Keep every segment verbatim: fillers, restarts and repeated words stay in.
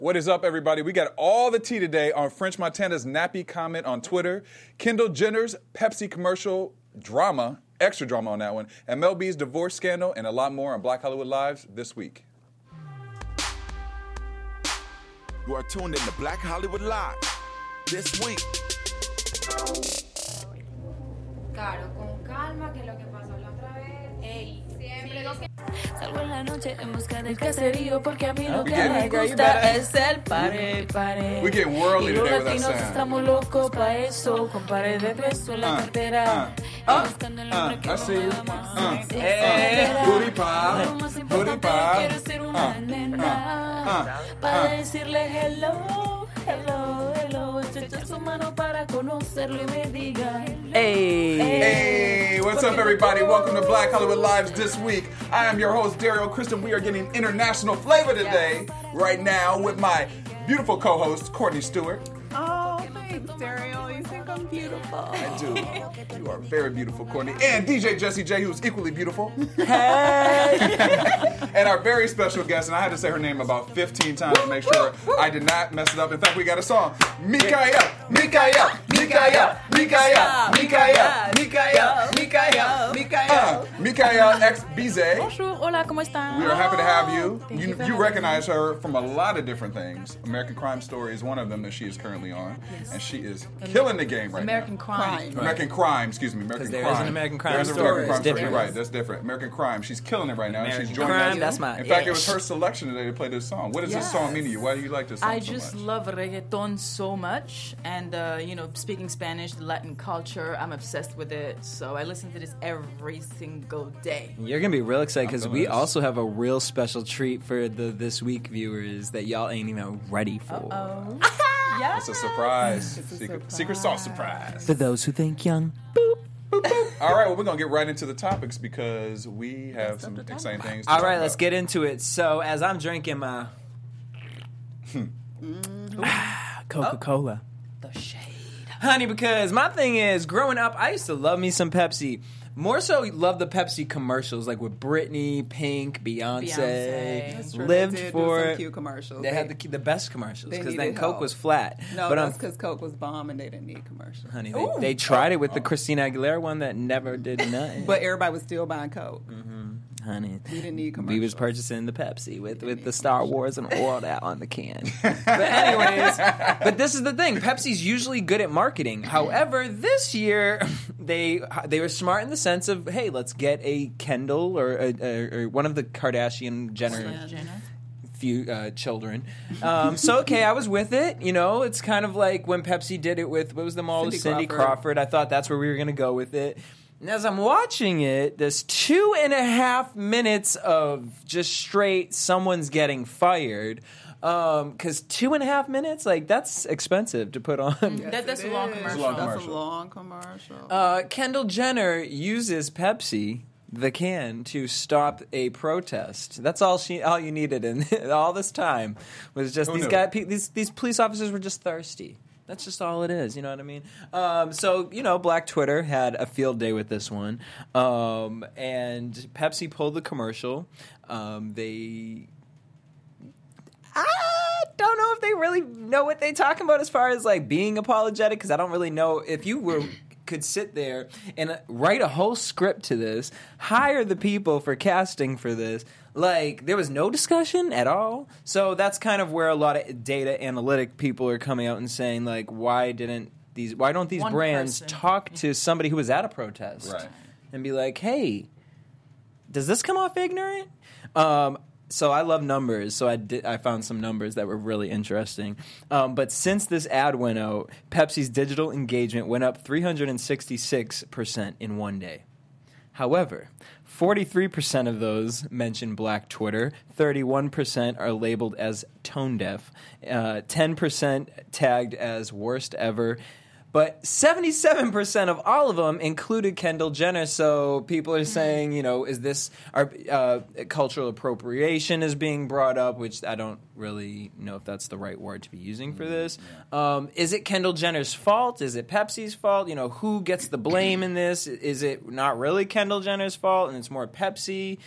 What is up, everybody? We got all the tea today on French Montana's nappy comment on Twitter, Kendall Jenner's Pepsi commercial drama, extra drama on that one, and Mel B's divorce scandal, and a lot more on Black Hollywood Lives this week. You are tuned in to Black Hollywood Live this week. Claro, con calma, que lo que pasó la otra vez. Ey, siempre lo que... Salgo en la noche en busca del caserío porque a mí lo que getting- me girl, you gusta better- es el pare, pare. We get worldly Y los today with that latinos sound. estamos locos pa' eso, con pared de peso en la Uh, cartera. uh, Buscando el uh, hombre que I see you. lo más Uh, sexy eh, será. booty pop, Lo más booty importante pop. quiero ser una Uh, nena uh, para uh. decirle hello, hello, hello. Estrechar su mano para conocerlo y me diga Hey. Hey, what's up, everybody? Welcome to Black Hollywood Lives this week. I am your host, Dario Kristen. We are getting international flavor today, right now, with my beautiful co-host, Courtney Stewart. Oh, thanks, Dario. You think I'm beautiful. I do. You are very beautiful, Courtney. And D J Jessie J, who's equally beautiful. Hey. And our very special guest, and I had to say her name about fifteen times to make sure I did not mess it up. In fact, we got a song. Mikael, Mikael, Mikael, Mikael, Mikael, Mikael, Mikael, Mikael, Mikael X Bize. bonjour, hola, ¿cómo están? We are happy to have you. Thank You, you for you having recognize her from a lot of different things. American Crime Story is one of them that she is currently on, and she is killing the game right American now. crime. American Crime, excuse me, American there Crime. is an American Crime There's an Story. American Crime It's Story. You're different. right, that's different. American Crime. She's killing it right now. and American she's joining Crime, us. that's my In fact, it was ish. her selection today to play this song. What does this song mean to you? Why do you like this song I so just much? love reggaeton so much, and uh, you know, speaking Spanish, the Latin culture, I'm obsessed with it. So I listen to this every single day. You're gonna be real excited because I'm we feeling this. also have a real special treat for the this week viewers that y'all ain't even ready for. Oh, yeah. It's a surprise. It's a secret, surprise. secret sauce surprise. For those who think young. All right, well, we're going to get right into the topics because we have some exciting things to All talk right, about. let's get into it. So as I'm drinking my Coca-Cola. The shade. Honey, because my thing is, growing up, I used to love me some Pepsi. More so, love the Pepsi commercials, like with Britney, Pink, Beyonce. Beyonce. That's true. Lived they did for do some it. cute commercials. They had the the best commercials they because then needed Coke help. was flat. No, but that's um, because Coke was bomb and they didn't need commercials. honey, they, they tried it with the Christina Aguilera one that never did nothing. But everybody was still buying Coke. honey, We didn't need we commercials. was purchasing the Pepsi with, with the Star Wars and all that on the can. But anyways, but this is the thing. Pepsi's usually good at marketing. However, this year they they were smart in the sense of, hey, let's get a Kendall or, a, a, or one of the Kardashian Jenner few uh, children. Um, so okay, I was with it. You know, it's kind of like when Pepsi did it with what was the mall with Cindy Cindy Crawford. Crawford. I thought that's where we were going to go with it. And as I'm watching it, there's two and a half minutes of just straight someone's getting fired. Because two and a half minutes, like, that's expensive to put on. That, that's It a long is. commercial. long That's commercial. a long commercial. Uh, Kendall Jenner uses Pepsi, the can, to stop a protest. That's all she, all you needed in all this time was just Who these knew? guys. Pe- these these police officers were just thirsty. That's just all it is. You know what I mean? Um, so you know, Black Twitter had a field day with this one, um, and Pepsi pulled the commercial. Um, they. I don't know if they really know what they're talking about as far as like being apologetic, because I don't really know if you were could sit there and write a whole script to this, hire the people for casting for this. Like, there was no discussion at all. So that's kind of where a lot of data analytic people are coming out and saying, like, why didn't these why don't these One brands person. talk to somebody who was at a protest Right. and be like, hey, does this come off ignorant? Um, so I love numbers, so I did, I found some numbers that were really interesting. Um, but since this ad went out, Pepsi's digital engagement went up three hundred sixty-six percent in one day. However, forty-three percent of those mention Black Twitter, thirty-one percent are labeled as tone deaf, uh, ten percent tagged as worst ever, but seventy-seven percent of all of them included Kendall Jenner. So people are saying, you know, is this our uh, cultural appropriation is being brought up, which I don't really know if that's the right word to be using for this. Um, is it Kendall Jenner's fault? Is it Pepsi's fault? You know, who gets the blame in this? Is it not really Kendall Jenner's fault and it's more Pepsi?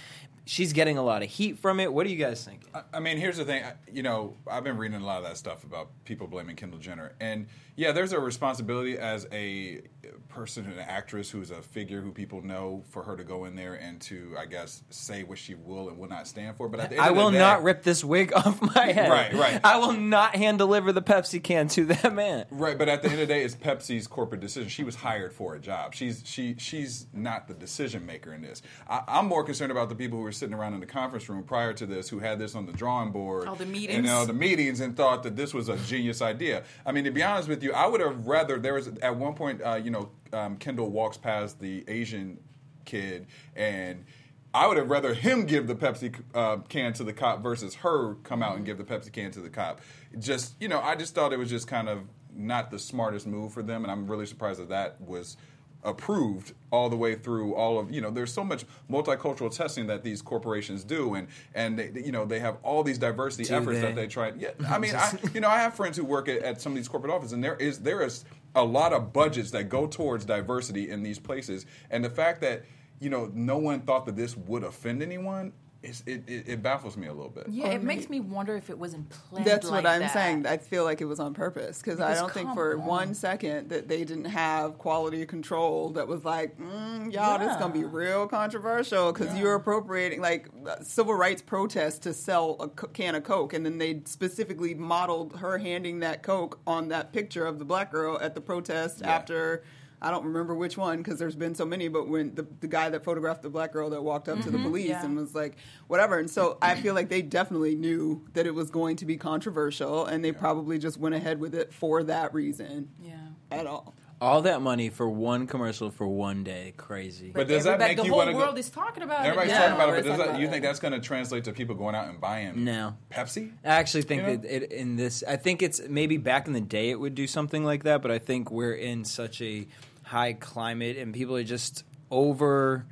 she's getting a lot of heat from it. What are you guys thinking? I, I mean, here's the thing. I- You know, I've been reading a lot of that stuff about people blaming Kendall Jenner, and yeah, there's a responsibility as a person, an actress who's a figure who people know, for her to go in there and to, I guess, say what she will and will not stand for. But at the end I of the will day- not rip this wig off my head. Right, right. I will not hand deliver the Pepsi can to that man. Right, but at the end of the day, it's Pepsi's corporate decision. She was hired for a job. She's she she's not the decision maker in this. I, I'm more concerned about the people who were sitting around in the conference room prior to this, who had this on the drawing board, All the and meetings. all the meetings, and thought that this was a genius idea. I mean, to be honest with you, I would have rather there was at one point, uh, you know, um, Kendall walks past the Asian kid and. I would have rather him give the Pepsi uh, can to the cop versus her come out and give the Pepsi can to the cop. Just, you know, I just thought it was just kind of not the smartest move for them, and I'm really surprised that that was approved all the way through all of, you know, there's so much multicultural testing that these corporations do, and, and they, you know, they have all these diversity Do efforts they? that they try. Yeah, I mean, I, you know, I have friends who work at, at some of these corporate offices, and there is there is a lot of budgets that go towards diversity in these places, and the fact that, you know, no one thought that this would offend anyone, it's, it, it, it baffles me a little bit. Yeah, it makes me wonder if it wasn't planned. That's like what I'm that. saying. I feel like it was on purpose because I Because don't think come for on. one second that they didn't have quality control that was like, mm, y'all, this is going to be Yeah. real controversial because you're appropriating like uh, civil rights protests to sell a co- can of Coke. And then they specifically modeled her handing that Coke on that picture of the black girl at the protest Yeah. after. I don't remember which one because there's been so many, but when the, the guy that photographed the black girl that walked up to the police yeah. and was like, whatever. And so I feel like they definitely knew that it was going to be controversial and they probably just went ahead with it for that reason Yeah. at all. All that money for one commercial for one day. Crazy. But does that everybody- make the you whole wanna go- world is talking about Everybody's it. Yeah, talking about it, but everybody's does that, talking you about think it. that's going to translate to people going out and buying No. Pepsi? I actually think You know? that it, in this, I think it's maybe back in the day it would do something like that, but I think we're in such a high climate and people are just over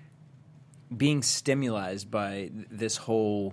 being stimulated by th- this whole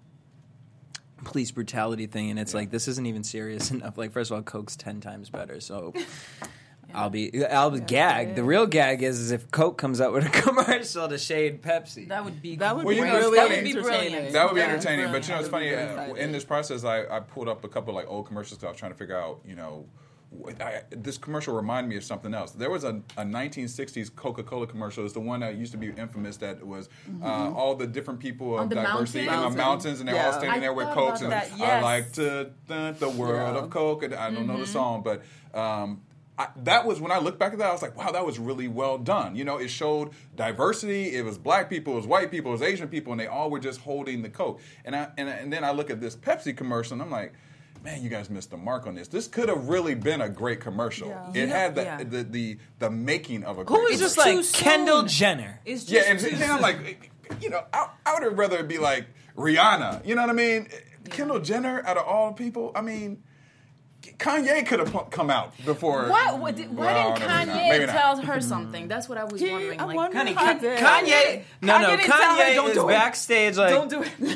police brutality thing, and it's Yeah. like this isn't even serious enough. Like, first of all, Coke's ten times better, so. I'll be I'll be gagged. The real gag is, is if Coke comes out with a commercial to shade Pepsi. That would be That would Well, be you know, it's really funny. That would be entertaining. brilliant. That would be Yeah, entertaining, but you know, it's I funny. would be Uh, excited. in this process, I, I pulled up a couple of like old commercials because I was trying to figure out, you know, wh- I, this commercial reminded me of something else. There was a, a nineteen sixties Coca-Cola commercial. It's the one that used to be infamous. That was uh, all the different people of On the diversity in the mountain? mountains, and they're all Yeah. standing I there with thought Cokes. about And that, I yes. like to thank the world Yeah. of Coke. And I don't know the song, but. Um, I, that was when I look back at that, I was like, wow, that was really well done. You know, it showed diversity. It was black people, it was white people, it was Asian people, and they all were just holding the Coke. And I and, and then I look at this Pepsi commercial, and I'm like, man, you guys missed the mark on this. This could have really been a great commercial. Yeah. It You know- had the, yeah. the the the making of a Who great is just commercial. like too Kendall soon. Jenner? It's just Yeah, and too then I'm like, you know, I, I would have rather it be like Rihanna. You know what I mean? Kendall Jenner, out of all people, I mean, Kanye could have pu- come out before. Why, why, did, why Well, didn't maybe not. Kanye Maybe not. tell her something? That's what I was He- wondering. I like, wonder Honey, how Ka- did. Kanye, no, no, didn't tell her, Kanye don't is do it. backstage like Don't do it.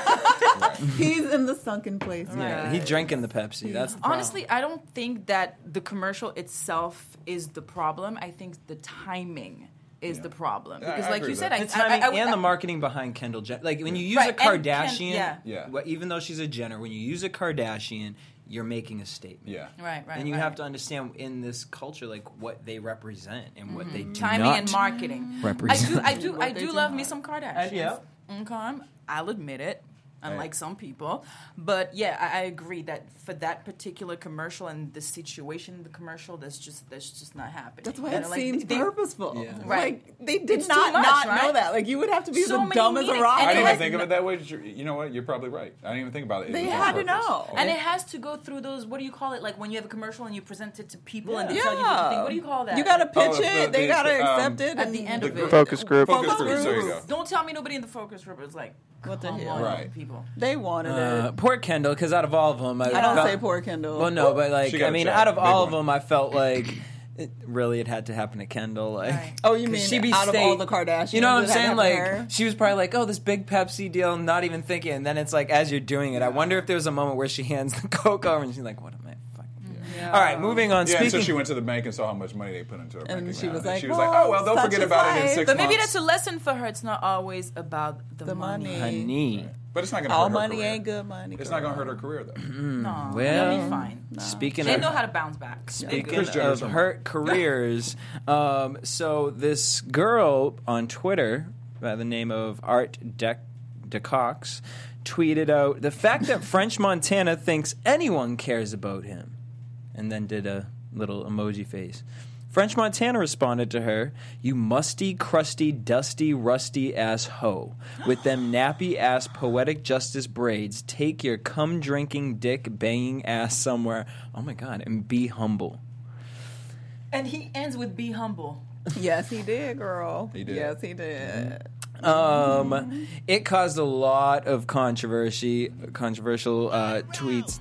He's in the sunken place. yeah, he drinking the Pepsi. That's the problem. Honestly, I don't think that the commercial itself is the problem. I think the timing is Yeah. the problem. Yeah, I Because, like agree you with said, that. I, the timing I, I, I, and the marketing behind Kendall Jenner. Like when you use Right, a and Ken- Kardashian, yeah. Yeah. well, even though she's a Jenner, when you use a Kardashian, you're making a statement. Yeah. Right, right. And you right. have to understand in this culture, like what they represent and what they do timing not and marketing. represent. I do, I do, I What they do do love not. me some Kardashians. yeah. Okay, I'll admit it. Unlike Right. some people, but yeah, I, I agree that for that particular commercial and the situation in the commercial, that's just that's just not happening. That's why And, it like, seems they- purposeful. Yeah. Right. Like, they did It's not too much, not right? know that. Like, you would have to be So the many dumb as a meanings. rock. And I it didn't has- even think of it that way. but you're- You know what? You're probably right. I didn't even think about it. It They was on had to purpose. know. And it has to go through those. What do you call it? Like when you have a commercial and you present it to people and they Yeah. tell you what to think. What do you call that? You got to pitch Oh, the- it. they the- got to the, um, accept it. at and the end The of gr- it. Focus group. Focus Focus group. There you group. go. Don't tell me nobody in the focus group is like, What the come hell? on, Right. people. They wanted Uh, it. poor Kendall, because out of all of them, I, I don't felt- say poor Kendall. Well, no, but like She got I a mean, check. out of Big all of one. them, I felt like it, really it had to happen to Kendall. Like, Right. Oh, you 'cause mean she be out of stay- all the Kardashians? You know what I'm it had to saying? happen Like to her? she was probably like, "Oh, this big Pepsi deal," not even thinking. And then it's like, as you're doing it, I wonder if there was a moment where she hands the Coke over and she's like, "What am I fucking?" All right, moving on. Yeah, Speaking, so she went to the bank and saw how much money they put into her bank And account. she was like, she was "Well, like, oh, well, they'll such forget is about it in life." six But maybe months. that's a lesson for her. It's not always about the, The money. money. honey. But it's not going to All hurt her money career. ain't good money. It's not going to hurt her career, though. No, Well, it'll be fine. Speaking They of know how to bounce back. Speaking Kris Jenner of somewhere. hurt careers, um, so this girl on Twitter by the name of Art De- DeCox tweeted out the fact that French Montana thinks anyone cares about him, and then did a little emoji face. French Montana responded to her, "You musty, crusty, dusty, rusty ass hoe. With them nappy ass poetic justice braids, take your cum drinking, dick banging ass somewhere. Oh my God, and be humble." And he ends with "Be humble." Yes, he did, girl. He did. Yes, he did. Um, it caused a lot of controversy, controversial uh, tweets.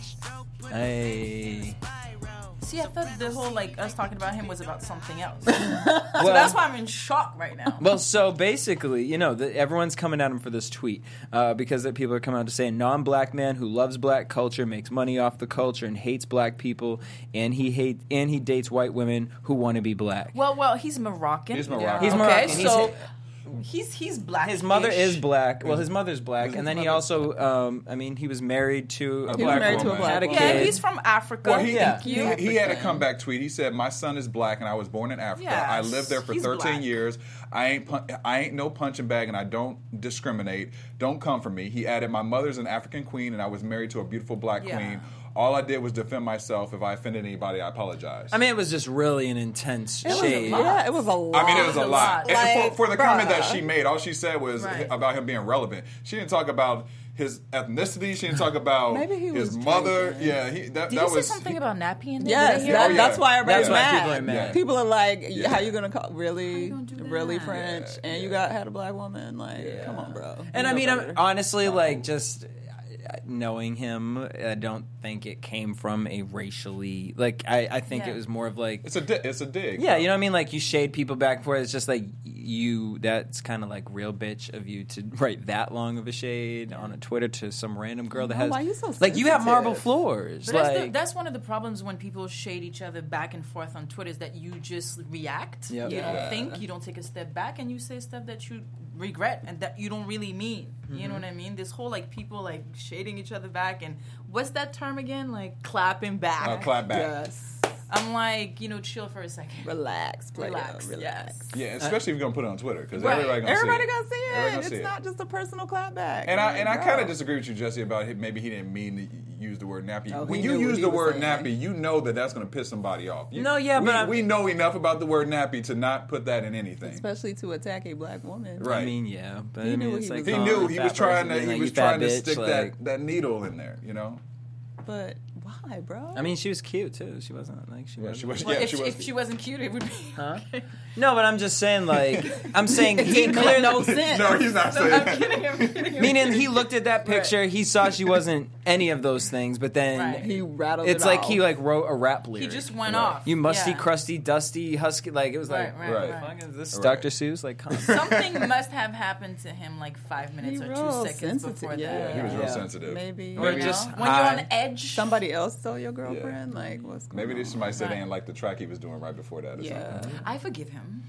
Hey. See, I thought the whole like us talking about him was about something else. So that's why I'm in shock right now. Well, so basically, you know, the, everyone's coming at him for this tweet uh, because the people are coming out to say a non-black man who loves black culture, makes money off the culture, and hates black people, and he hate and he dates white women who want to be black. Well, well, he's Moroccan. He's Moroccan. He's okay, Moroccan. He's- so he's he's black. His mother is black. Well, his mother's black, His and then he mother's also, um, I mean, he was married to a He was black married to a woman. black Had a woman. Yeah, kid. he's from Africa. Well, he, Yeah. he, he, he had a comeback tweet. He said, "My son is black, and I was born in Africa. Yes, I lived there for he's thirteen black. years. I ain't pun- I ain't no punching bag, and I don't discriminate. Don't come for me." He added, "My mother's an African queen, and I was married to a beautiful black Yeah. queen. All I did was defend myself. If I offended anybody, I apologize." I mean, it was just really an intense It was, shade. yeah, it was a lot. I mean, it was a It was a lot. lot. And Like, for, for the comment that bruh. she made, all she said was Right. about him being relevant. She didn't talk about his ethnicity. She didn't talk about Maybe he his was mother. drinking. Yeah, he, that, Did that you was say something he- about nappy in there? Yes, Did I hear that, Oh, yeah. that's why everybody's That's why mad. people are mad. People are like, Yeah. "How you gonna call really, gonna do that? really French?" Yeah, and you got had a black woman. Like, come on, bro. And You I know mean, I'm, better. honestly, like, just uh, knowing him, I don't think it came from a racially, like, I, I think Yeah. it was more of like, It's a di- it's a dig. yeah, you know what I mean? Like, you shade people back and forth. It's just like, you, that's kind of like real bitch of you to write that long of a shade on a Twitter to some random girl that know, has, why you so like, you have marble sensitive? floors. But that's, the, Like, that's one of the problems when people shade each other back and forth on Twitter is that you just react. Yep. You Yeah. don't think, you don't take a step back, and you say stuff that you regret and that you don't really mean. You know what I mean? This whole like people like shading each other back, and what's that term again? Like clapping back. Uh, clap back. yes, I'm like, you know, chill for a second. relax, player, Relax, relax. yes. Yeah, especially if you're gonna put it on Twitter because Right. everybody gonna Everybody see it. gonna see it. Everybody gonna It's see it. not just a personal clapback. And I and I Girl. kind of disagree with you, Jesse, about him. Maybe he didn't mean to use the word nappy. Oh, he when knew you what use he the was word saying. nappy, you know that that's going to piss somebody off. You- No, yeah, we, but I'm- we know enough about the word nappy to not put that in anything. especially to attack a black woman. Right. I mean, yeah, but He I knew mean, what it's he like was He Oh, knew calling he a was fat trying person to like, he you was fat trying to bitch, stick like- that, that needle in there. You know. But why, bro? I mean, she was cute too. She wasn't like she Yeah, was. she was. Well, Yeah, if, she she, was. if she wasn't cute, it would be. Huh? No, but I'm just saying, like, I'm saying he didn't make clearly no sense. no, he's not saying I'm that. kidding. I'm kidding. Meaning he looked at that picture, he saw she wasn't any of those things, but then Right. He rattled. it's it like off. he like wrote a rap lyric. He just went Right. off. you musty, Yeah. crusty, dusty, husky. Like it was like, Right, right, Right. right. fuck is this Right. Doctor Seuss? Like, come on. Something must have happened to him like five minutes He or real two seconds sensitive, before yeah. that. He was real Yeah. sensitive. maybe Or You know? just when high. you're on edge. somebody else stole your girlfriend. Yeah. Like what's going Maybe on? they- somebody said they Right. didn't like the track he was doing right before that or Yeah. something. I forgive him.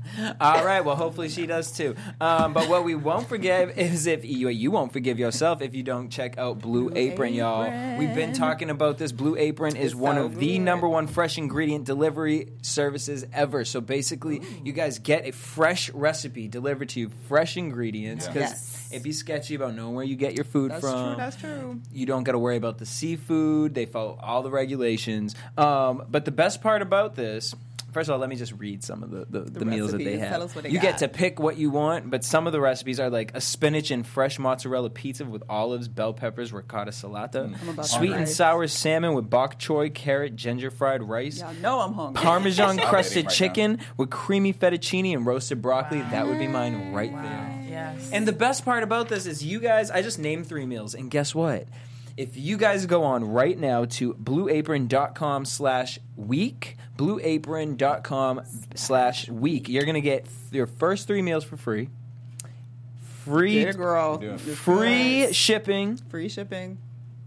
All right, well, hopefully she does too. Um, but what we won't forgive is if you, you won't forgive yourself if you don't check out Blue, Blue Apron, y'all. Apron. We've been talking about this. Blue Apron is It's one so of the good. number one fresh ingredient delivery services ever. So basically, you guys get a fresh recipe delivered to you, fresh ingredients, because Yes. it'd be sketchy about knowing where you get your food That's from. true. That's true. You don't got to worry about the seafood. They follow all the regulations. Um, but the best part about this, first of all, let me just read some of the, the, the, meals that they recipes. have. Tell us what they you got. get to pick what you want, but some of the recipes are like a spinach and fresh mozzarella pizza with olives, bell peppers, ricotta salata, I'm about to sweet and rice. sour salmon with bok choy, carrot, ginger fried rice. Y'all know I'm hungry. Parmesan Salivating crusted right chicken with creamy fettuccine and roasted broccoli. That would be mine right there. Yes. And the best part about this is you guys, I just named three meals, and guess what? If you guys go on right now to blueapron.com slash week, blueapron.com slash week, you're going to get your first three meals for free. Free, Get it, girl. Yeah. Just free relax. shipping. Free shipping.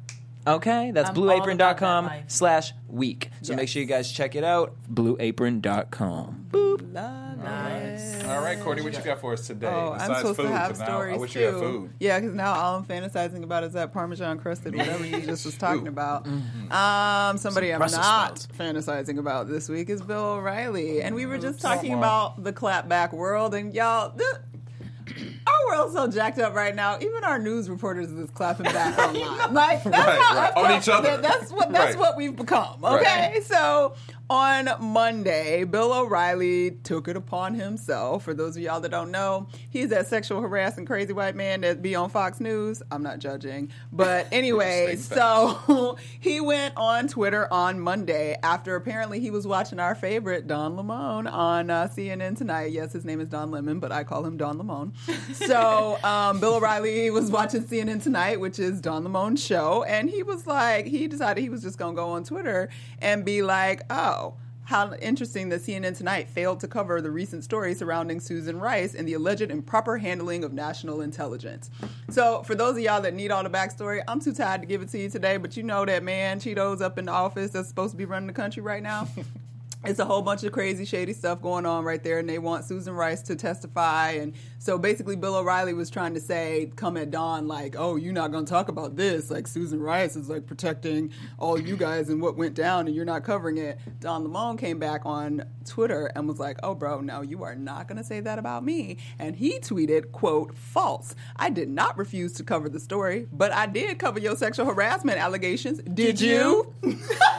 Okay, that's I'm blue apron dot com all about that life. slash week. So Yes. make sure you guys check it out. blue apron dot com. Boop. Nice. All right, Courtney, what you got for us today? Oh, I'm Besides supposed food, to have 'cause now stories I wish too. you had food. Yeah, because now all I'm fantasizing about is that Parmesan crusted whatever you just was talking Ooh. about. Um, somebody Some I'm Brussels not sprouts. fantasizing about this week is Bill O'Reilly, and we were just talking Wah, wah. about the clapback world, and y'all. The, our world's so jacked up right now. Even our news reporters is clapping back online. Like that's Right, how, right. that's On what- each other. that- That's what that's Right. what we've become. Okay, Right. so on Monday, Bill O'Reilly took it upon himself. For those of y'all that don't know, he's that sexual harassing crazy white man that be on Fox News. I'm not judging, but anyway, Stating so he went on Twitter on Monday after apparently he was watching our favorite Don Lemon on uh, C N N Tonight. Yes, his name is Don Lemon, but I call him Don Lemon. So um, Bill O'Reilly was watching C N N Tonight, which is Don Lemon's show, and he was like, he decided he was just going to go on Twitter and be like, oh, how interesting that C N N Tonight failed to cover the recent story surrounding Susan Rice and the alleged improper handling of national intelligence. So, for those of y'all that need all the backstory, I'm too tired to give it to you today, but you know that man Cheeto's up in the office that's supposed to be running the country right now. It's a whole bunch of crazy, shady stuff going on right there, and they want Susan Rice to testify. And so basically, Bill O'Reilly was trying to say, come at Don, like, oh, you're not going to talk about this. Like, Susan Rice is, like, protecting all you guys and what went down, and you're not covering it. Don Lemon came back on Twitter and was like, oh, bro, no, you are not going to say that about me. And he tweeted, quote, false. I did not refuse to cover the story, but I did cover your sexual harassment allegations. Did, Did you? you?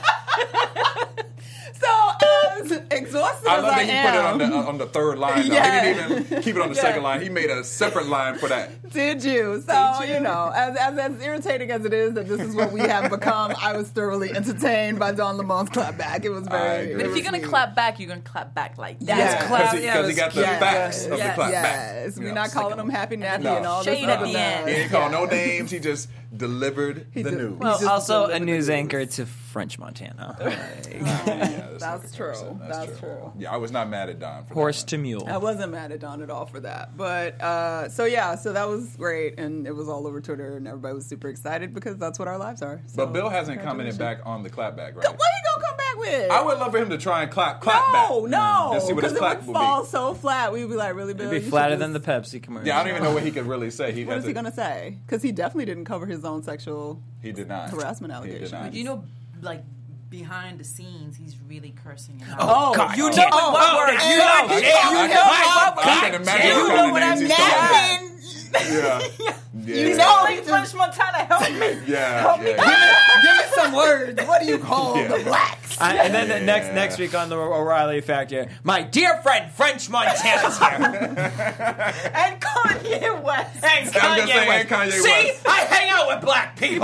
So, as exhausted I as love I that he am, put it on the, on the third line. Though. Yeah. He didn't even keep it on the Yeah. second line. He made a separate line for that. did you? So, Did you? you? know, as, as as irritating as it is that this is what we have become, I was thoroughly entertained by Don Lemon's clapback. It was I very. agree. it But if was you're gonna sweet. clap back, you're gonna clap back like that. Yes. Because he, yeah, 'cause it he got the was- facts yes, of yes, the clap Yes, back. we're You not know, calling sick him Happy Nappy No. and all this Shade at other the mess. end. He didn't call no names. He just delivered the did- news. Well, just also a delivered the news news. anchor to French Montana. Yeah, That's true. That's true. Yeah, I was not mad at Don for Horse that to one. mule. I wasn't mad at Don at all for that. But uh, so yeah, so that was great, and it was all over Twitter, and everybody was super excited because that's what our lives are. So, But Bill hasn't commented congratulations. back on the clapback, right? What he gonna come back with? I would love for him to try and clap, clap back. no, no, And see what his because it clap would will fall be. so flat. We'd be like, really, Bill? It'd you be should flatter just- than the Pepsi commercial. Yeah, I don't even know what he could really say. He'd What have is to, he gonna say? Because he definitely didn't cover his own sexual. He did not. Harassment He did allegations. not. You know, like behind the scenes, he's really cursing. And Oh, God, you damn. know Oh, what oh, word? you You know, know, I, yeah, I, you I, know I, what I can word? imagine You what know kind of what names I'm he's talking napping. Yeah. Yeah. You He's know, calling he just- French Montana. Help me. Yeah. yeah. Give me some words. What do you call Yeah. the blacks? I, and then the Yeah. next next week on the O'Reilly Factor, my dear friend French Montana's here. And Kanye West. And I was gonna say, West. and Kanye See, West. I hang out with black people.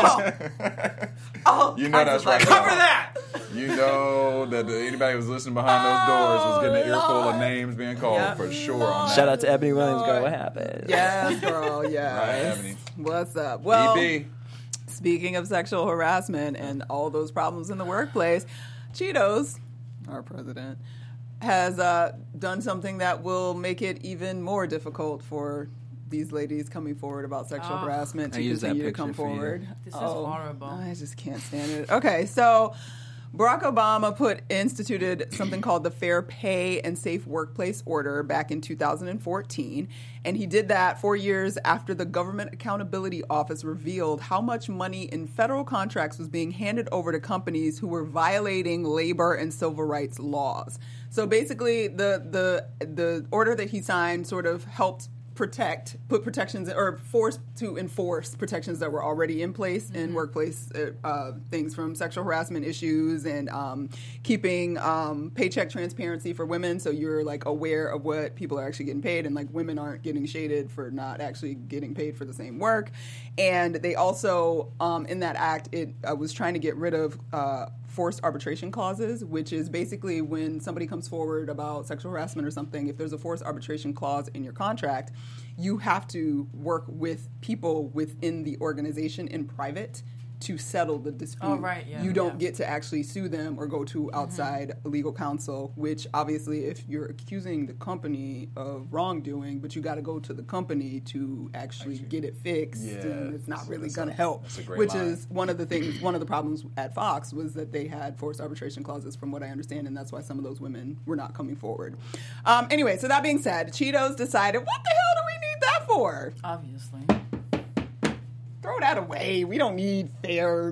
Oh, You know that's right. Cover that. You know that anybody who's listening behind those doors was getting an earful of names being called Yeah. for sure on that. Shout out to Ebony Williams, girl. What happened? Yes, girl. Right, Yes. Ebony. What's up? Well, E B. speaking of sexual harassment and all those problems in the workplace, Cheetos, our president, has uh, done something that will make it even more difficult for these ladies coming forward about sexual Oh. harassment to I used that continue to picture come for you. forward. This is Oh, horrible. I just can't stand it. Okay, so Barack Obama put instituted something called the Fair Pay and Safe Workplace Order back in two thousand fourteen, and he did that four years after the Government Accountability Office revealed how much money in federal contracts was being handed over to companies who were violating labor and civil rights laws. So basically, the the the order that he signed sort of helped protect, put protections, or force to enforce protections that were already in place in workplace uh, uh, things, from sexual harassment issues and um, keeping um, paycheck transparency for women, so you're like aware of what people are actually getting paid, and like women aren't getting shaded for not actually getting paid for the same work. And they also, um, in that act, it uh, was trying to get rid of uh, forced arbitration clauses, which is basically when somebody comes forward about sexual harassment or something, if there's a forced arbitration clause in your contract, you have to work with people within the organization in private to settle the dispute. Oh, right, yeah, you don't yeah. get to actually sue them or go to outside Mm-hmm. legal counsel, which obviously if you're accusing the company of wrongdoing, but you got to go to the company to actually Actually, get it fixed, yeah, and it's not that's- really that's going to a- help. that's a great Which line. is one of the things, one of the problems at Fox was that they had forced arbitration clauses from what I understand, and that's why some of those women were not coming forward. Um, anyway, so that being said, Cheetos decided, what the hell do we need that for? Obviously. Throw that away. We don't need fair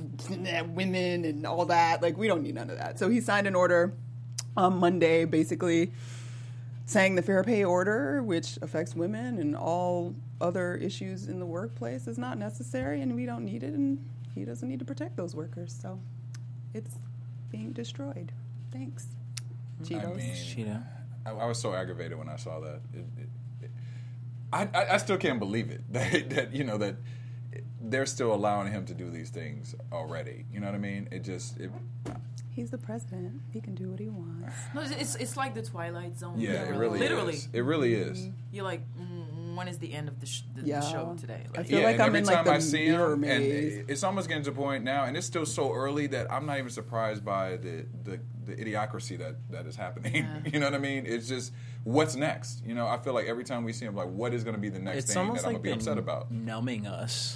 women and all that. Like, we don't need none of that. So he signed an order on Monday, basically saying the fair pay order, which affects women and all other issues in the workplace, is not necessary, and we don't need it, and he doesn't need to protect those workers. So it's being destroyed. Thanks, Cheetos. I mean, Cheeto. I, I was so aggravated when I saw that. It, it, it, I, I I still can't believe it that, that you know that they're still allowing him to do these things already. You know what I mean? It just it, He's the president. He can do what he wants. No, it's it's, it's like the Twilight Zone. yeah, it literally. really literally. is. It really is. You're like, mm, when is the end of the, sh- the, Yeah. the show today? I Like, feel yeah, like and I'm every in, time like, the I see mirror him, and maze. it- it's almost getting to the point now, and it's still so early that I'm not even surprised by the the, the idiocracy that, that is happening. Yeah. You know what I mean? It's just what's next. You know, I feel like every time we see him, like, what is going to be the next It's thing almost that I'm like going to be they're upset about? numbing us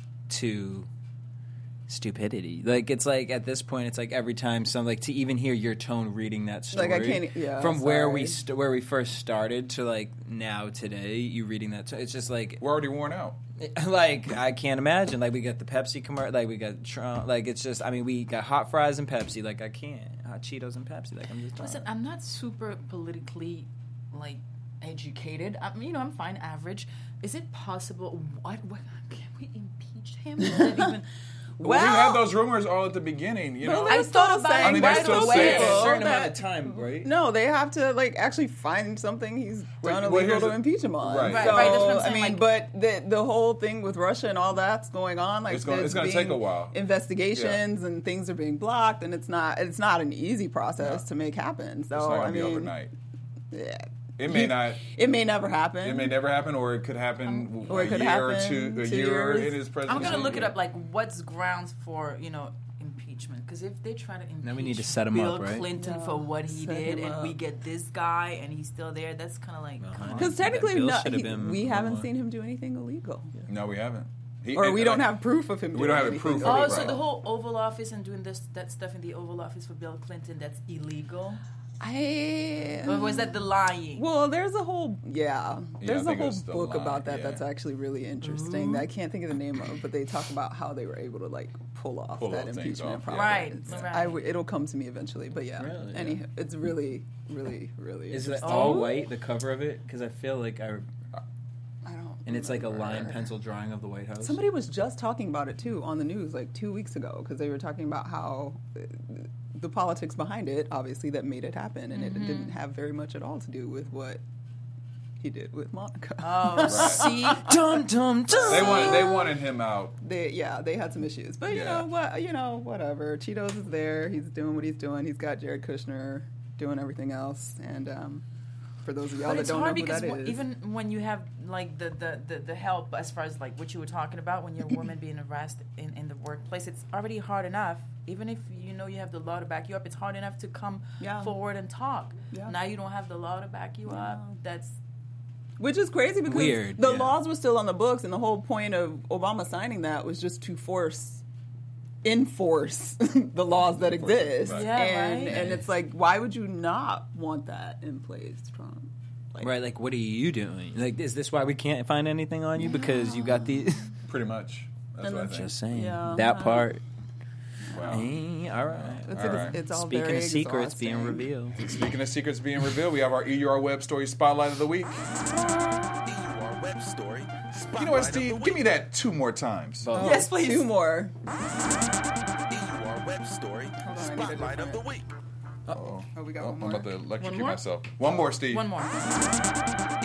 to stupidity. Like, it's like at this point, it's like every time some like to even hear your tone reading that story, Like, I can't- yeah, from where we sorry. st- where we first started to like now today, you reading that. T- it's just like We're already worn out. like I can't imagine. Like we got the Pepsi commercial. Like we got Trump. Like it's just. I mean, we got hot fries and Pepsi. Like I can't hot Cheetos and Pepsi. Like I'm just. Listen, done. I'm not super politically like educated. I mean, you know, I'm fine, average. Is it possible? What? what can we impeach him? Is that even? Well, we had those rumors all at the beginning. You know, Well, I they're thought still about saying it. I mean, they're right still away saying it. a certain that- amount of time, right? No, they have to like actually find something he's Wait, done well, illegal here's to the- impeach him on. Right. Right, So, right, that's what I'm I saying, mean, like- but the the whole thing with Russia and all that's going on, like It's gonna- there's it's gonna being take a while. Investigations and things are being blocked, and it's not it's not an easy process No. to make happen. So it's not going I to be mean, overnight. yeah, It may not. it may never happen. It may never happen, or it could happen Or it a could year or happen two, a two year years. in his presidency. I'm gonna look it up. Like, what's grounds for you know impeachment? Because if they try to impeach Then we need to set him Bill up, right? Clinton Yeah, for what he set did, him and up. we get this guy, and he's still there, that's kind of like, come on. Because technically, Bill no, should have he- been we haven't more. seen him do anything illegal, No, we haven't. He, or and- we and don't I- have proof of him. We doing don't have anything proof of illegal. Oh, Right. so the whole Oval Office and doing this that stuff in the Oval Office for Bill Clinton, that's illegal? I Or was that the lying? Well, there's a whole yeah, there's I a think whole it's the book line, about that yeah. that's actually really interesting. That I can't think of the name of, but they talk about how they were able to like pull off Pull that those things impeachment off, process. yeah. Right, It's- right. I w- it'll come to me eventually, but yeah. Really? Any, Yeah. it's really, really, really. Is it interesting. all white? The cover of it? Because I feel like I I don't. and it's like a remember. line pencil drawing of the White House. Somebody was just talking about it too on the news like two weeks ago because they were talking about how uh, the politics behind it, obviously, that made it happen, and it didn't have very much at all to do with what he did with Monica. Oh, see? dum dum dum. They wanted. They wanted him out. They, yeah, they had some issues, but you Yeah. know what? You know, whatever. Cheetos is there. He's doing what he's doing. He's got Jared Kushner doing everything else, and um, for those of y'all But that it's don't know hard who because that wh- is, even when you have like the, the, the, the help as far as like what you were talking about when you're a woman being harassed in, in the workplace, it's already hard enough. Even if you know you have the law to back you up, it's hard enough to come Yeah. forward and talk. Yeah. Now you don't have the law to back you up. That's which is crazy because Weird, the yeah. laws were still on the books, and the whole point of Obama signing that was just to force, enforce the laws that Enforce it, exist. right. Yeah, and right. and it's like, why would you not want that in place, Trump? Like, Right, like what are you doing? Like, is this why we can't find anything on you because you got the? Pretty much. That's And what I that's think. Just saying Yeah. that part. Wow. Hey, all right. It's, All it's, right. it's all Speaking very of secrets being exhausting. revealed. Speaking of secrets being revealed, we have our E U R Web Story Spotlight of the Week. E U R Web Story. You know what, Spotlight of the Steve? Week. Give me that two more times. Vote. Oh, Yes, please. Two more. E U R Web Story. on, I need a Spotlight of the Week. Oh, we got Oh, one I'm more. about to electrocute more? myself. One more, Steve. one more. E U R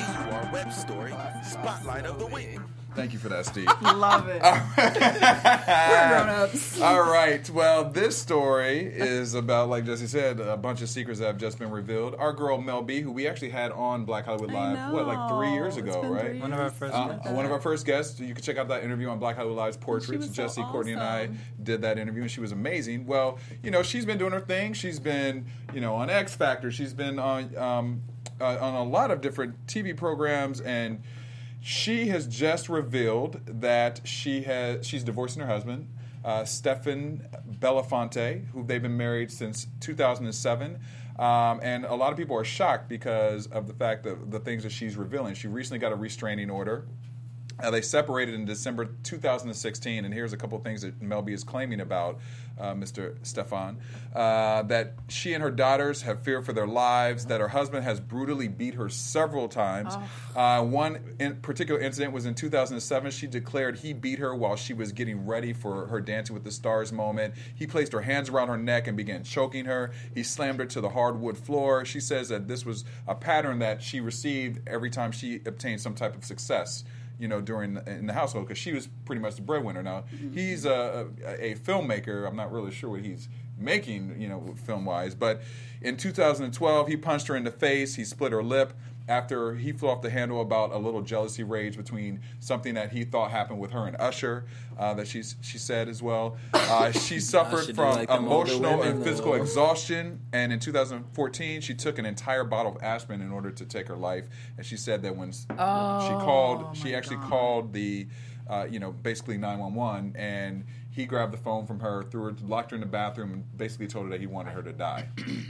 our web story, Spotlight of the Week. Thank you for that, Steve. Love it. We're grown-ups. All right. Well, this story is about, like Jesse said, a bunch of secrets that have just been revealed. Our girl Mel B, who we actually had on Black Hollywood I Live, what, like three years know. ago, It's been right? three One of our first Uh, guests. one of our first guests. You can check out that interview on Black Hollywood Live's Portraits. was so Jesse, Courtney, and I awesome. did that interview, and she was amazing. Well, you know, she's been doing her thing. She's been, you know, on X Factor. She's been on um, uh, on a lot of different T V programs, and she has just revealed that she has she's divorcing her husband, uh, Stefan Belafonte, who they've been married since two thousand seven. Um, and a lot of people are shocked because of the fact that the things that she's revealing. She recently got a restraining order. Uh, they separated in December two thousand sixteen, and here's a couple of things that Mel B is claiming about uh, Mister Stefan. Uh, that she and her daughters have fear for their lives, that her husband has brutally beat her several times. Oh. Uh, one in particular incident was in two thousand seven. She declared he beat her while she was getting ready for her Dancing with the Stars moment. He placed her hands around her neck and began choking her. He slammed her to the hardwood floor. She says that this was a pattern that she received every time she obtained some type of success, you know, during the, in the household, because she was pretty much the breadwinner. Now, Mm-hmm. he's a, a, a filmmaker. I'm not really sure what he's making, you know, film-wise. But in two thousand twelve, he punched her in the face. He split her lip after he flew off the handle about a little jealousy rage between something that he thought happened with her and Usher, uh, that she's, she said as well. Uh, she suffered Usher do from like them older emotional women, and physical though. exhaustion. And in two thousand fourteen, she took an entire bottle of aspirin in order to take her life. And she said that when s- she called, she actually called the, uh, you know, basically nine one one, and he grabbed the phone from her, threw her, locked her in the bathroom, and basically told her that he wanted her to die.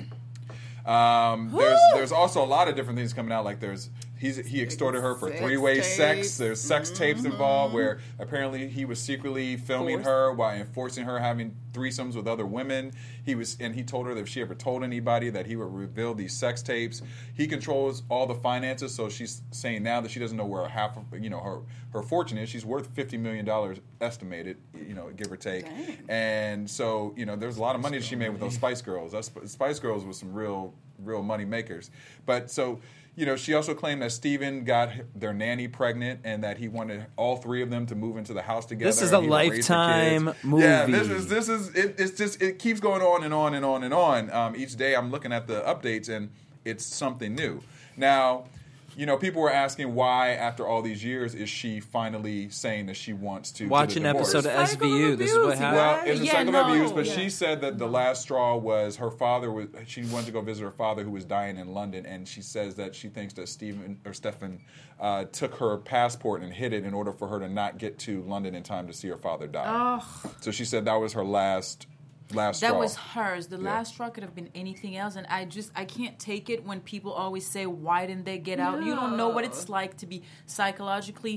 Um, there's there's also a lot of different things coming out. Like there's he's he extorted her for Sex three way tapes. sex. There's sex tapes involved where apparently he was secretly filming Forced. her while enforcing her having threesomes with other women. He was and he told her that if she ever told anybody that he would reveal these sex tapes. He controls all the finances, so she's saying now that she doesn't know where half of you know her her fortune is. She's worth fifty million dollars estimated, you know, give or take. Dang. And so you know, there's a lot of money that she made with those Spice Girls. Those Spice Girls was some real real money makers. But so, you know, she also claimed that Steven got their nanny pregnant and that he wanted all three of them to move into the house together. This is and a he would raise the Lifetime kids. movie. Yeah, this is this is it, it's just it keeps going on and on and on and on. Um, each day I'm looking at the updates and it's something new. Now, you know, people were asking why, after all these years, is she finally saying that she wants to Watch get an a divorce? episode of S V U. This is what abuse, happened. Well, Right? it's a Yeah, cycle no. of abuse, but Yeah. she said that the last straw was her father was. She wanted to go visit her father who was dying in London, and she says that she thinks that Stephen or Stefan uh, took her passport and hid it in order for her to not get to London in time to see her father die. So she said that was her last last That straw. was hers. The Yeah. last straw could have been anything else, and I just I can't take it when people always say, "Why didn't they get out?" You don't know what it's like to be psychologically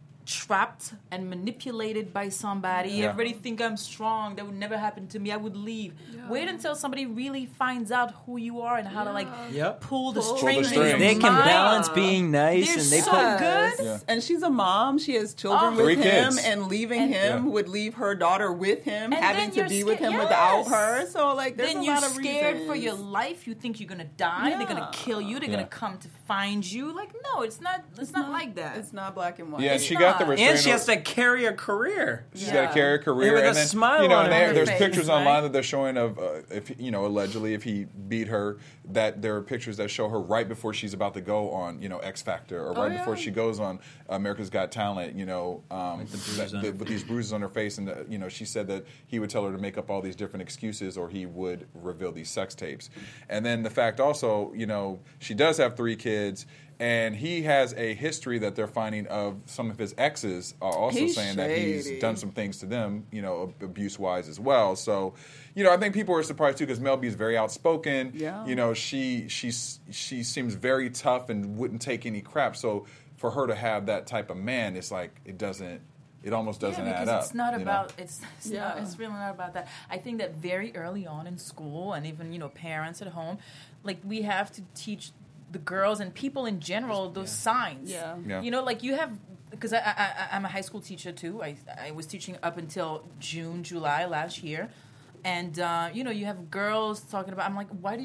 trapped and manipulated by somebody. Yeah. Everybody think I'm strong. That would never happen to me. I would leave. Wait until somebody really finds out who you are and how to like Yep. pull the Pull the strings. in strings. your They can mind. balance being nice They're and they so put good. Yeah. And she's a mom. She has children Oh. with Three him, kids. and leaving And- him Yeah. would leave her daughter with him, And having then to you're be with sca- him yes. without her. So like, there's Then a you're lot of scared reasons. for your life. You think you're gonna die. They're gonna Yeah. kill you. They're Yeah. gonna come to find you. Like, no, it's not. It's, not, like that. It's not black and white. Yeah, and It's she got the not. restraining and she has order. to carry a career. She's Yeah. got to carry a career, And with a then, smile you know, on and her they, there's face, pictures right? online that they're showing of uh, if you know allegedly if he beat her, that there are pictures that show her right before she's about to go on, you know, X Factor, or right yeah. before she goes on America's Got Talent, you know, um, the bruises that- on the- her with these bruises on her face, and the, you know, she said that he would tell her to make up all these different excuses, or he would reveal these sex tapes, and then the fact also, you know, she does have three kids. And he has a history that they're finding of some of his exes are also He's saying that he's shady. done some things to them, you know, abuse wise as well. So, you know, I think people are surprised too because Mel B is very outspoken. Yeah. You know, she she's she seems very tough and wouldn't take any crap. So for her to have that type of man, it's like it doesn't. It almost doesn't yeah, add because up. it's not you know? about it's it's, Yeah. not, it's really not about that. I think that very early on in school and even you know parents at home, like we have to teach the girls and people in general those signs. Yeah. Yeah. You know, like you have because I, I, I I'm a high school teacher too. I I was teaching up until June, July last year, and uh, you know you have girls talking about. I'm like, why did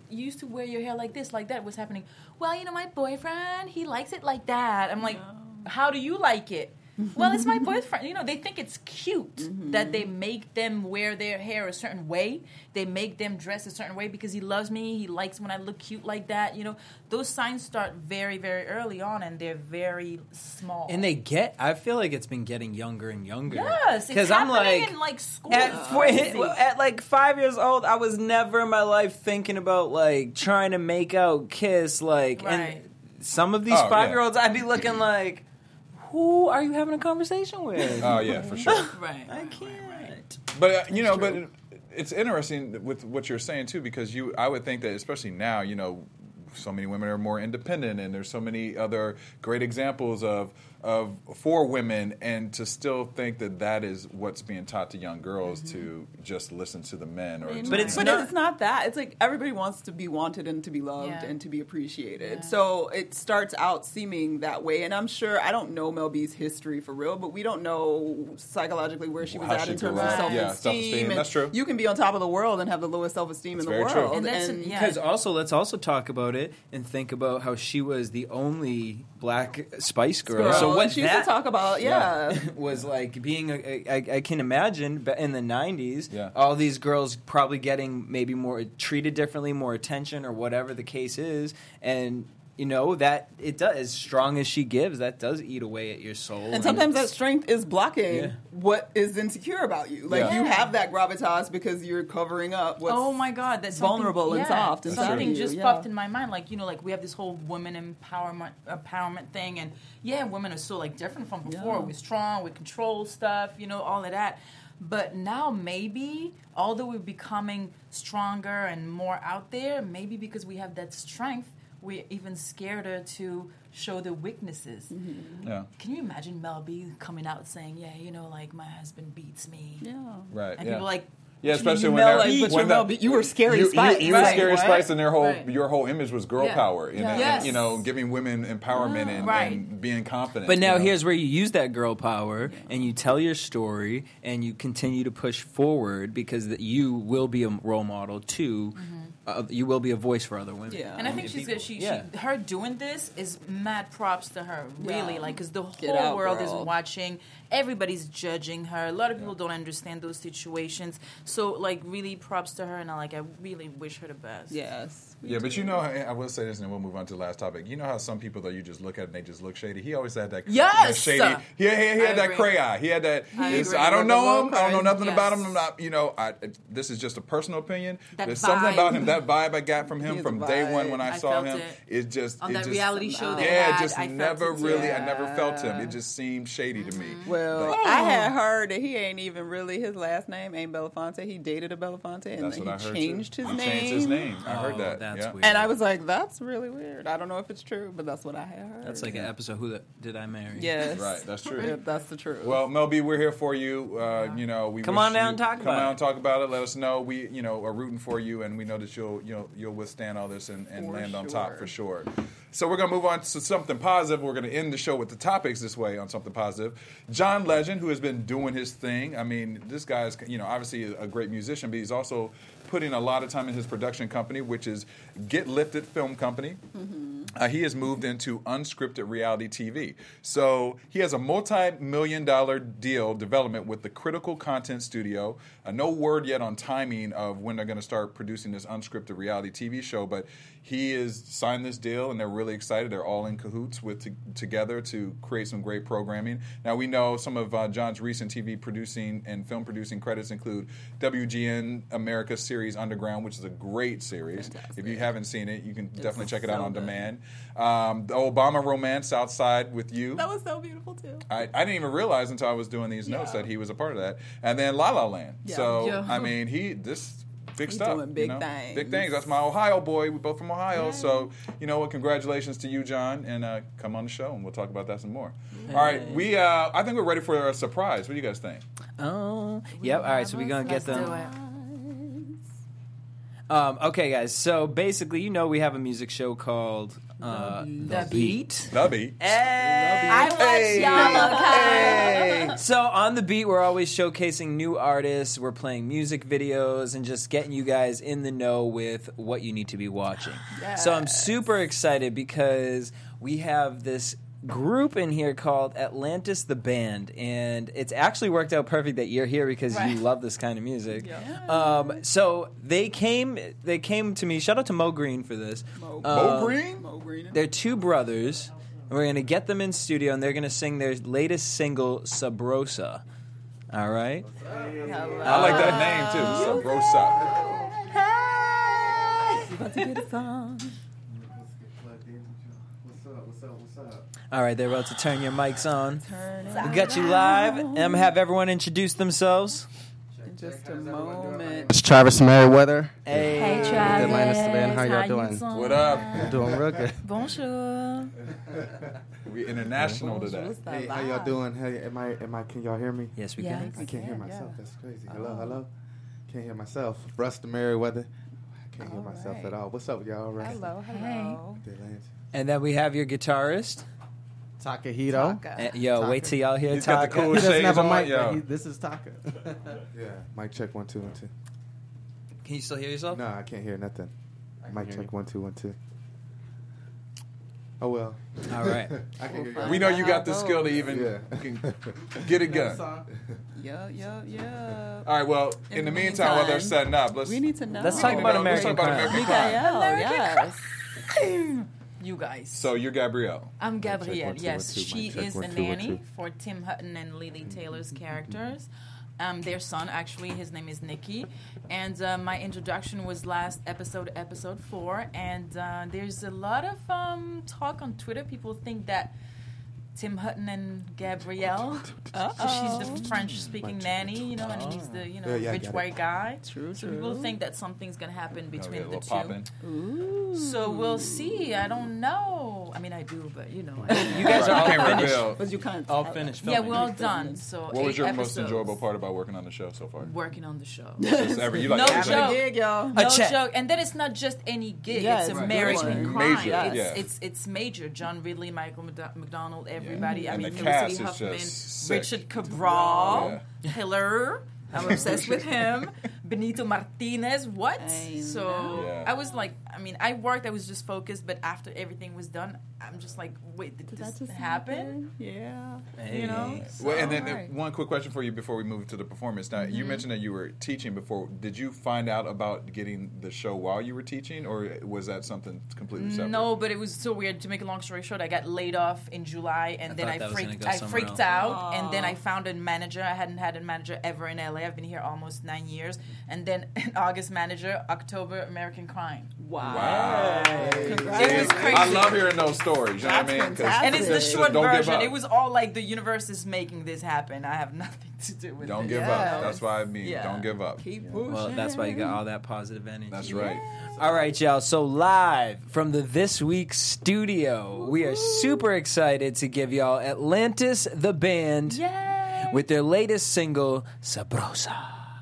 you used to wear your hair like this, like that. What's happening? Well, you know, my boyfriend, he likes it like that. I'm like, how do you like it? Well, it's my boyfriend. You know, they think it's cute mm-hmm. that they make them wear their hair a certain way. They make them dress a certain way because he loves me. He likes when I look cute like that. You know, those signs start very, very early on, and they're very small. And they get, I feel like it's been getting younger and younger. Yes, it's I'm happening like, in, like, school. At, for, at, like, five years old, I was never in my life thinking about, like, trying to make out, kiss, like, right. and some of these oh, five-year-olds, yeah. I'd be looking like, who are you having a conversation with? Oh, yeah, for sure. Right. I can't. But, uh, you know, but it's interesting with what you're saying, too, because you, I would think that, especially now, you know, so many women are more independent, and there's so many other great examples of of for women, and to still think that that is what's being taught to young girls mm-hmm. to just listen to the men, or but to, it's but not, it's not that. It's like everybody wants to be wanted and to be loved yeah. and to be appreciated. Yeah. So it starts out seeming that way, and I'm sure I don't know Mel B's history for real, but we don't know psychologically where she was How at she in terms grew of up. self-esteem. Yeah, self-esteem. And that's true. You can be on top of the world and have the lowest self-esteem That's in the very world. true. And that's- and yeah. Because also, let's also talk about it and think about how she was the only black Spice Girl. Girl, So what and she used that to talk about, yeah. was like being, a, I, I can imagine but in the nineties, Yeah. all these girls probably getting maybe more treated differently, more attention, or whatever the case is, and you know that it does. As strong as she gives, that does eat away at your soul. And sometimes that it's- strength is blocking Yeah. what is insecure about you. Like Yeah. you have that gravitas because you're covering up what's Oh my God, that's vulnerable something, and yeah, soft inside Something of you, just yeah. popped in my mind, like you know, like we have this whole women empowerment empowerment thing, and yeah, women are so like different from before. Yeah. We're strong, we control stuff, you know, all of that. But now maybe, although we're becoming stronger and more out there, maybe because we have that strength, we're even scareder to show the weaknesses. Mm-hmm. Yeah. Can you imagine Mel B coming out saying, "Yeah, you know, like my husband beats me," Yeah. Right. and yeah. people like. Yeah, especially You when Mel, they're like, but when you're the- Mel B- you were Scary you, Spice, You, you were right? Scary What? Spice, and their whole Right. your whole image was girl Yeah. power, and, Yeah. and, Yes. you know, giving women empowerment and, Right. and being confident. But now you know? here's where you use that girl power and you tell your story and you continue to push forward because that you will be a role model too. Uh, you will be a voice for other women. Yeah. And I think she's good. She, Yeah. she, her doing this is mad props to her. Really, Yeah. like, because the Get whole out, world girl. is watching. Everybody's judging her. A lot of people don't understand those situations. So, like, really props to her, and I like. I really wish her the best. Yes. Yeah, but you know, I I will say this, and then we'll move on to the last topic. You know how some people, though, you just look at it and they just look shady. He always had that, Yes! that shady. He, he, he had I that agree. cray eye. He had that. I it's- agree. I don't The know low him. I don't know cray. nothing about him. Yes. I'm not. You know, I, this is just a personal opinion. That There's something vibe. about him. That vibe I got from He him has from a day vibe. one when I, I saw felt him. it. It just On it that just, reality show they Yeah, had, it just I felt never it too. really. I never felt him. Yeah. It just seemed shady to me. Well, Like, I had heard that he ain't even really his last name ain't Belafonte. He dated a Belafonte and that's then what I he heard. changed too. his he name. Changed his name. I heard Oh, that. that's yeah. weird. And I was like, that's really weird. I don't know if it's true, but that's what I had heard. That's like an episode. Who the, did I marry? Yes. Right, that's true. Yeah, that's the truth. Well, Mel B, we're here for you. Uh, you know, we Come wish on down you- and talk come about out it. and talk about it. Let us know. We, you know, are rooting for you, and we know that you'll, you'll, you'll withstand all this and, and For land on top sure. for sure. So we're gonna move on to something positive. We're gonna end the show with the topics this way on something positive. John Legend, who has been doing his thing. I mean, this guy's, you know, obviously a great musician, but he's also putting a lot of time in his production company, which is Get Lifted Film Company. Uh, he has moved into unscripted reality T V. So he has a multi-million dollar deal development with the Critical Content Studio. Uh, no word yet on timing of when they're going to start producing this unscripted reality T V show, but he has signed this deal, and they're really excited. They're all in cahoots with to, together to create some great programming. Now, we know some of uh, John's recent T V producing and film producing credits include W G N America's series Underground, which is a great series. If you haven't seen it, you can definitely check it out so on good. demand. Um, the Obama Romance, Outside with You. that was so beautiful too. I, I didn't even realize until I was doing these notes that he was a part of that. And then La La Land. Yeah. So, Yeah. I mean, he, this big He's stuff. doing big you know? things. Big things. That's my Ohio boy. We both from Ohio. So, you know what? Congratulations to you, John. And uh, come on the show, and we'll talk about that some more. All right. We, uh, I think we're ready for a surprise. What do you guys think? Oh, yep. All right, so we're gonna get Let's do them. it. Um, okay, guys. So basically, you know, we have a music show called Uh, The beat. The beat. I watch Hey. y'all. Okay. So on the beat, we're always showcasing new artists. We're playing music videos and just getting you guys in the know with what you need to be watching. So I'm super excited because we have this group in here called Atlantis the Band, and it's actually worked out perfect that you're here because you love this kind of music. Um, so they came, they came to me. Shout out to Mo Green for this. Mo, Mo Um, Green? Mo Green. They're two brothers, and we're going to get them in studio, and they're going to sing their latest single, Sabrosa. All right? I like that name too. Sabrosa. About to get a song. All right, they're about to turn your mics on. We got you live. And I'm going to have everyone introduce themselves. In just a moment. It's Travis Merriweather. Hey. Hey, Good Travis. Atlantis Band. How y'all you doing? doing? What up? I'm doing real good. Bonjour. We international today. Hey, how y'all doing? Hey, am I? Am I? Can y'all hear me? Yes, we Yes. can. I can't hear Yeah, myself. yeah. That's crazy. Hello, hello. Can't hear myself. Buster Merriweather. I can't hear All myself right. at all. What's up, y'all? All right. Hello, hello. The Atlantis. And then we have your guitarist. Takahito. Taka. Uh, yo, wait till y'all hear He's got the Taka. cool He doesn't shades have a on. mic, Yo. but he, this is Taka. Yeah. Mic check one two one two. Can you still hear yourself? No, I can't hear nothing. Mic check one two one two. Oh well. All right. I can hear you. We know you got the skill to even Yeah. can get it done. Yeah, yeah, yeah. All right. Well, in, In the the meantime, while they're meantime, setting up, let's We need to know. Let's we talk need to about know- let's American talk about Crime. American Crime. Mikael, yes. You guys. So you're Gabrielle. I'm check Gabrielle. one, two, Yes, one, two. she Mic check is one, the two, one, nanny two. for Tim Hutton and Lily Taylor's characters. Um, their son, actually, his name is Nicky. And uh, my introduction was last episode, episode four. And uh, there's a lot of um, talk on Twitter. People think that Tim Hutton and Gabrielle, she's the French-speaking nanny, you know, and he's the you know Yeah, yeah, I rich got it. white guy. True, So true. people think that something's gonna happen Oh, between yeah, a the little two. popping. So we'll see. I don't know. I mean, I do, but you know. I You guys are all Can't finished. reveal. But you can't All tell. finished yeah, filming. we're all done. So What was eight your episodes. most enjoyable part about working on the show so far? Working on the show. Just every, you like No everything? joke. Gig, y'all. No check. joke, and then it's not just any gig; Yeah, it's it's American good. crime. Major, it's, yeah. it's it's major. John Ridley, Michael Mc- McDonald, everybody. I And mean, the Felicity cast is Huffman, just sick. Richard Cabral, Yeah. Hiller. I'm obsessed with him. Benito Martinez. What? I so know. Yeah. I was like, I mean, I worked. I was just focused, but after everything was done, I'm just like, wait, did, Did this that just happen? Yeah. You know. Well, and then uh, Alright. one quick question for you before we move to the performance. Now, Mm-hmm. you mentioned that you were teaching before. Did you find out about getting the show while you were teaching, or was that something completely separate? No, but it was so weird. To make a long story short, I got laid off in July, and I then thought I that was gonna freaked. go I somewhere freaked else. out, and then I found a manager. I hadn't had a manager ever in L A. I've been here almost nine years, and then an August manager, October American Crime. Wow. Wow. It was crazy. I love hearing those stories. You know what I That's mean? 'Cause fantastic. And it's the just- short don't give version. up. It was all like the universe is making this happen. I have nothing to do with Don't it. give Yeah. up. That's why I mean, Yeah. don't give up. Keep pushing. Well, that's why you got all that positive energy. That's right. All right, y'all. So live from the This Week studio, we are super excited to give y'all Atlantis the Band Yay! with their latest single, Sabrosa.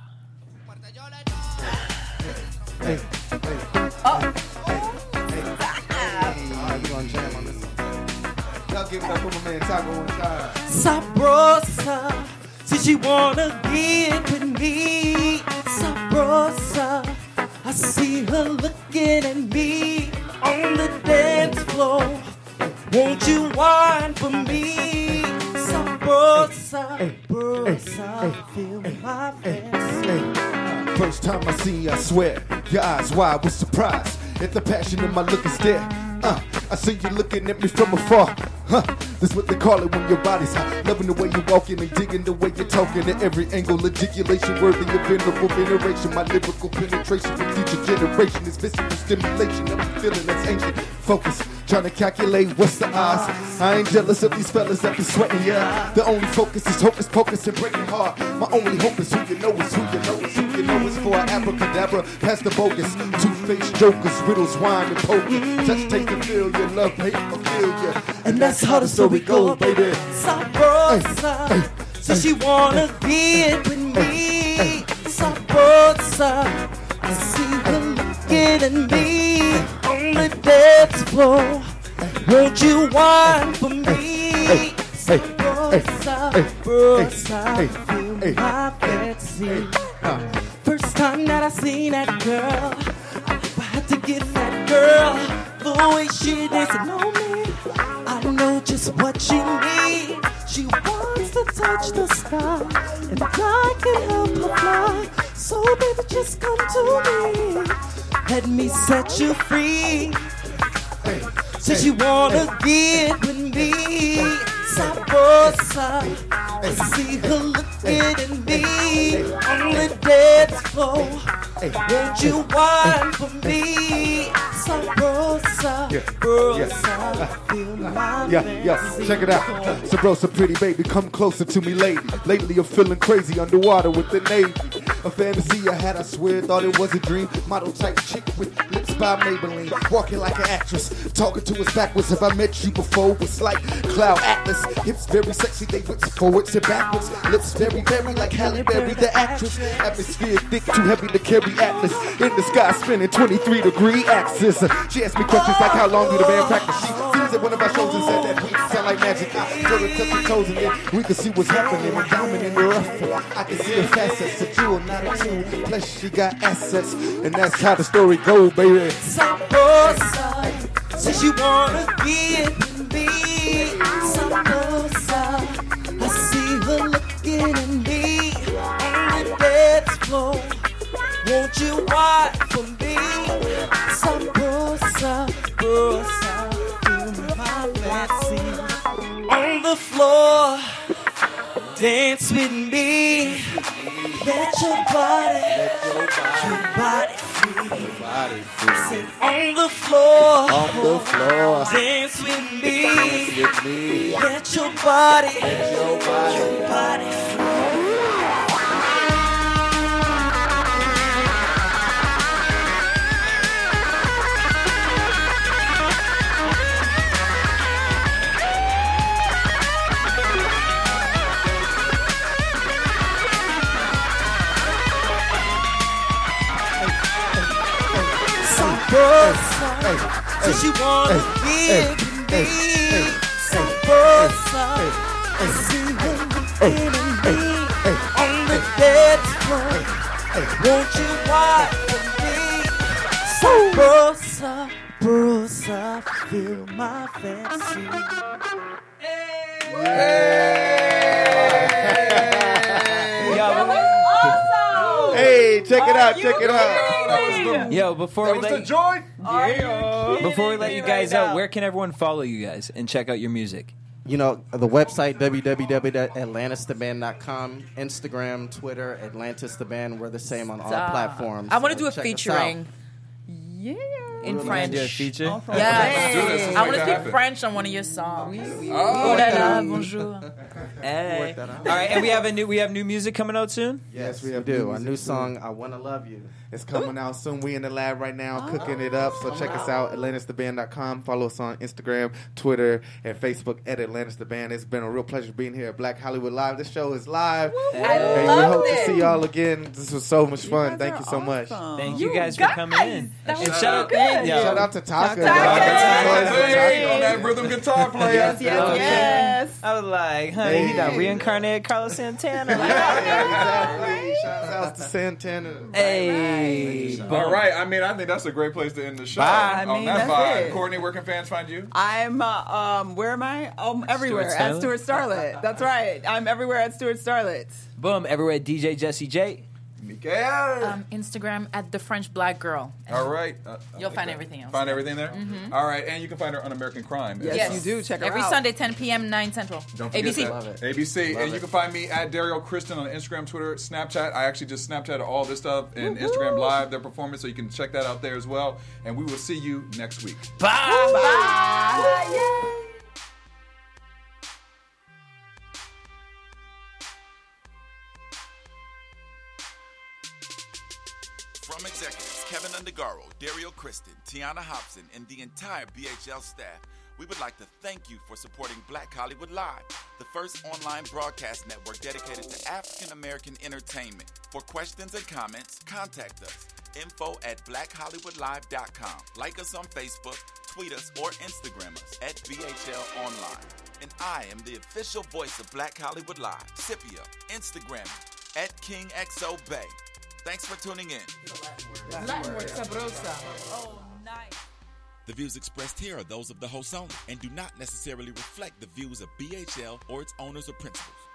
Alright, we gonna jam on this one. Y'all give it up for my man Taco one time. Sabrosa, said she wanna get with me. Sabrosa, I see her looking at me on the dance floor. Won't you whine for me? Sabrosa, Sabrosa, feel my face. First time I see you, I swear, your eyes wide with surprise. If the passion in my look is there, uh, I see you looking at me from afar. Huh, that's what they call it when your body's hot. Loving the way you're walking and digging the way you're talking. At every angle, articulation worthy of venerable veneration. My lyrical penetration from future generation is visceral stimulation. I'm feeling that's ancient. Focus, trying to calculate what's the odds. I ain't jealous of these fellas that be sweating, yeah. The only focus is hocus pocus and breaking heart. My only hope is who you know is who you know is who you know is for an abracadabra. Past the bogus, two-faced jokers, riddles, wine, and poker. Touch, take, and feel your love, hate, or feel you. And that's how the story goes, baby. Sabrosa, so she wanna get with me. Sabrosa, I see her looking at me on the dance floor. Won't you whine for me? Hey, hey, Sabrosa, hey, brosa, hey, feel hey, my fancy. First time that I seen that girl, I had to get that girl. The way she doesn't know me, I know just what she needs. She wants to touch the sky, and I can help her fly. So baby, just come to me. Let me set you free. Says you wanna get with me. Sabrosa, I see her looking at me on the dance floor. Won't you whine for me? Sabrosa, brosa, feel my Yeah, yeah, check it out. Sabrosa, pretty baby, come closer to me, lady. Lately I'm feeling crazy underwater with the Navy. A fantasy I had, I swear, thought it was a dream. Model type chick with lips by Maybelline. Walking like an actress, talking to us backwards. Have I met you before? It's like Cloud Atlas. Hips very sexy, they whips forwards and backwards. Lips very, very like Halle Berry, the actress. Atmosphere thick, too heavy to carry Atlas. In the sky spinning twenty-three degree axis. She asked me questions like how long do the band practice. She sees at one of our shows and said that we sound like magic. I told her to touch her toes and then we could see what's happening. And diamond in the rough, I can see her facets. A jewel, not a two. Plus she got assets, and that's how the story go, baby. Sabrosa, says you wanna get with me. Sabrosa, I see her looking at me on the dance floor. Won't you whine for me? Sabrosa, brosa, feel my fancy. On the floor, dance with me. Let your body, your body free. Sit on the floor, on the floor, dance with me. Dance with me. Let your body, Let your body, your body free. Sabrosa, says you wanna give me. Sabrosa, I see her looking at me on the dance floor. Won't you whine for me? Sabrosa, brosa, feel my fancy. Hey, check it out, check it out. Yo, before That we was let the joint. Yeah. Before we let you guys out, where can everyone follow you guys and check out your music? You know, the website, w w w dot atlantis the band dot com, Instagram, Twitter, Atlantis the Band. We're the same on all Stop. platforms. I want to so do a check us featuring. out. Yeah. In We're gonna French. do a feature? Yeah. Let's do this. Let's I make want to that speak happen. French on one of your songs. Oh, Oh là là, bonjour. Hey. All right, and we have a new we have new music coming out soon. Yes, we We have do. new A music new soon. song, I Wanna Love You. It's coming out soon. We in the lab right now cooking it up. So check us out, Atlantis the band dot com. Follow us on Instagram, Twitter, and Facebook at Atlantis the Band. It's been a real pleasure being here at Black Hollywood Live. This show is live. I And we loved hope it. to see y'all again. This was so much fun. guys Thank are you so much. awesome. Thank you You guys, guys, for coming in. that was And so shout out, good. yo, Shout out to Taka. Taka. Hey, on that rhythm guitar player. Yes, yes, Okay. yes. I was like, honey, he done reincarnated Carlos Santana. Exactly. Shout out to Santana. Hey, All right. I mean, I think that's a great place to end the show. Bye. I On mean, that that's vibe. it. Courtney, where can fans find you? I'm, uh, um, where am I? Um, everywhere Stuart at Starlet? Stuart Starlet. That's right. I'm everywhere at Stuart Starlet. Boom, everywhere D J Jesse J. Mikael. Um, Instagram at the French Black Girl. All right. Uh, I You'll like find that. everything else. Find everything there? All right. And you can find her on American Crime. Yes, Yes. you do. Check her Every out. Sunday, ten p.m., nine Central. Don't forget A B C. that. Love it. A B C. Love And you it. can find me at Dario Kristen on Instagram, Twitter, Snapchat. I actually just Snapchatted all this stuff and Instagram Live, their performance, so you can check that out there as well. And we will see you next week. From executives Kevin Undergaro, Dario Kristen, Tiana Hobson, and the entire B H L staff, we would like to thank you for supporting Black Hollywood Live, the first online broadcast network dedicated to African American entertainment. For questions and comments, contact us. Info at black hollywood live dot com. Like us on Facebook, tweet us, or Instagram us at B H L Online. And I am the official voice of Black Hollywood Live, Scipio, Instagram me at King X O Bay. Thanks for tuning in. Latin word, sabrosa. Oh, nice. The views expressed here are those of the host only and do not necessarily reflect the views of B H L or its owners or principals.